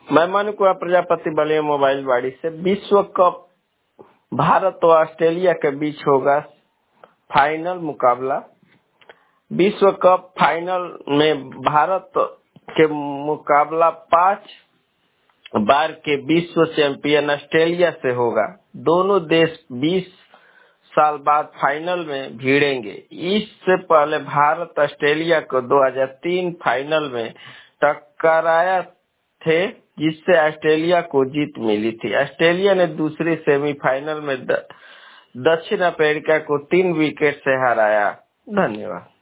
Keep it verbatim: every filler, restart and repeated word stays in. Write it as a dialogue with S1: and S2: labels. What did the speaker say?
S1: मैं मनु कुमार प्रजापति बलिया मोबाइल वाड़ी से। विश्व कप भारत और ऑस्ट्रेलिया के बीच होगा फाइनल मुकाबला। विश्व कप फाइनल में भारत के मुकाबला पांच बार के विश्व चैंपियन ऑस्ट्रेलिया से होगा। दोनों देश बीस साल बाद फाइनल में भिड़ेंगे। इससे पहले भारत ऑस्ट्रेलिया को दो हज़ार तीन फाइनल में टकराया थे, जिससे ऑस्ट्रेलिया को जीत मिली थी। ऑस्ट्रेलिया ने दूसरी सेमीफाइनल में द, दक्षिण अफ्रीका को तीन विकेट से हराया। धन्यवाद।